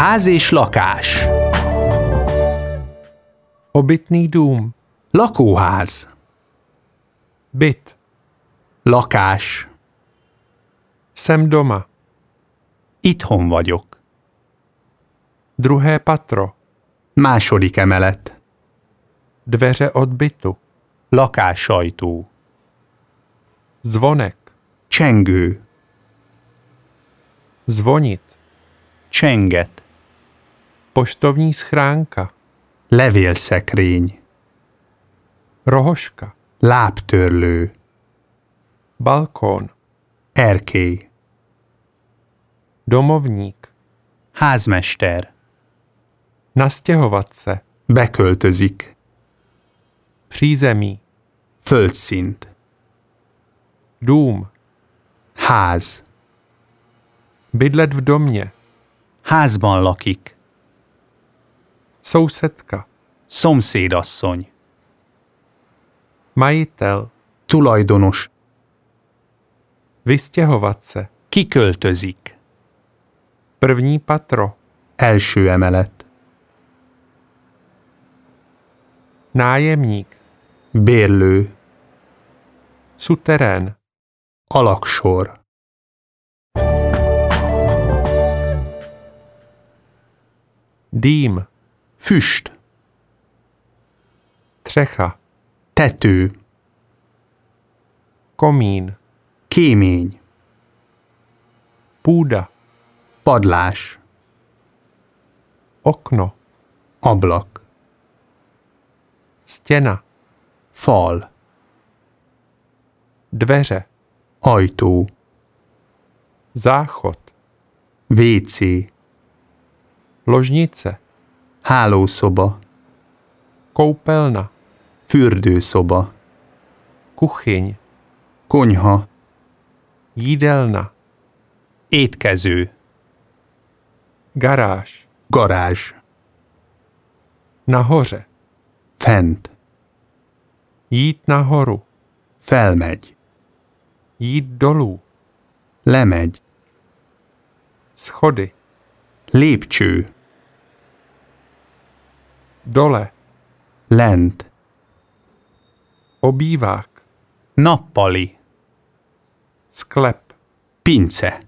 Ház és lakás. Obytný dům. Lakóház. Byt. Lakás. Jsem doma. Itthon vagyok. Druhé patro. Második emelet. Dveře od bytu. Lakássajtó. Zvonek. Csengő. Zvonit. Csenget. Poštovní schránka. Levélszekrény. Rohoška. Lábtörlő. Balkón. Erkély. Domovník. Házmester. Nastěhovat se. Beköltözik. Přízemí. Földszint. Dům. Ház. Bydlet v domě. Házban lakik. Sousedka. Szomszédasszony. Majitel. Tulajdonos. Vystěhovat se. Kiköltözik. První patro. Első emelet. Nájemník. Bérlő. Suterén. Alaksor. Dým. Füst. Střecha. Tető. Komín. Kémény. Půda. Padlás. Okno. Ablak. Stěna. Fal. Dveře. Ajtó. Záchod. WC. Ložnice. Hálószoba. Koupelna. Fürdőszoba. Kuchyň. Konyha. Jídelna. Étkező. Garáž. Garázs. Nahoře. Fent. Jít nahoru. Felmegy. Jít dolů. Lemegy. Schody. Lépcső. Dole. Lent. Obývák. Nappali. Sklep. Pince.